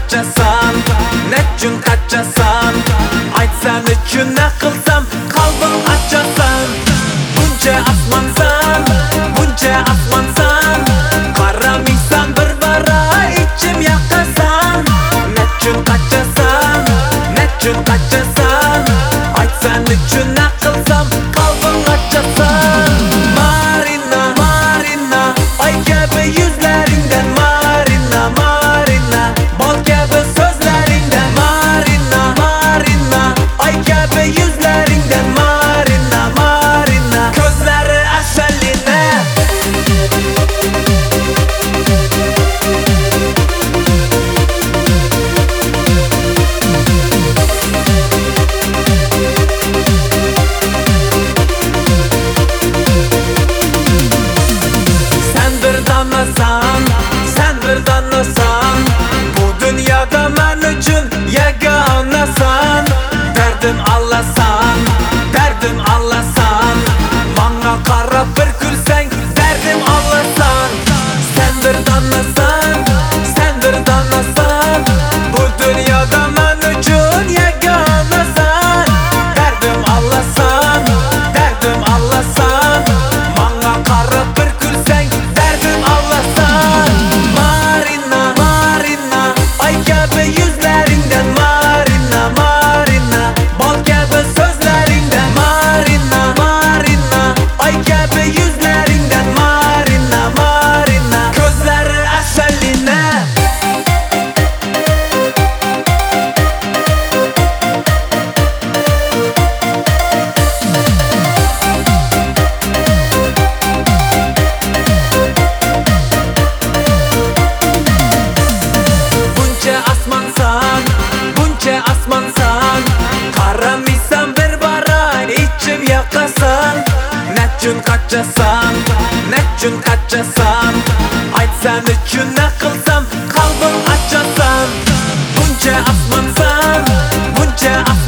kaçasan, nechun kaçasan? Aytsan uchun ne qilsam qalbing achasan. Buncha osmonsan, buncha osmonsan, qaramaysan bir baray ichim yoqasan. Nechun kaçasan, nechun kaçasan? Aytsan uchun ne qilsam qalbing achasan. Marina, Marina, ay kabi yuzlaringdan Marina, Marina, bol kabi so'zlaringdan Marina, Marina, ay kabi yuzlaringdan Marina, Marina, ko'zlari asalina. Sen bir danasan, bu dünyada men uchun yagonasan. Derdim allasan, derdim allasan, manga qarab bir kulsang derdim allasan. Sen bir danasan, sen bir danasan, bu dünyada men uchun yagonasan. Derdim allasan, derdim allasan, manga qarab bir kulsang derdim allasan. Marina, Marina, ay kabi yuzlaringdan Marina, Marina, bol kabi so'zlaringdan Marina, Marina, ay kabi yuzlaringdan Marina, Marina, ko'zlari asalina. Buncha osmonsan, buncha osmonsan, qaramaysan bir baray ichim yoqasan. Nechun kaçasan, nechun kaçasan? Aytsan uchun ne qilsam qalbing achasan. Buncha osmonsan, buncha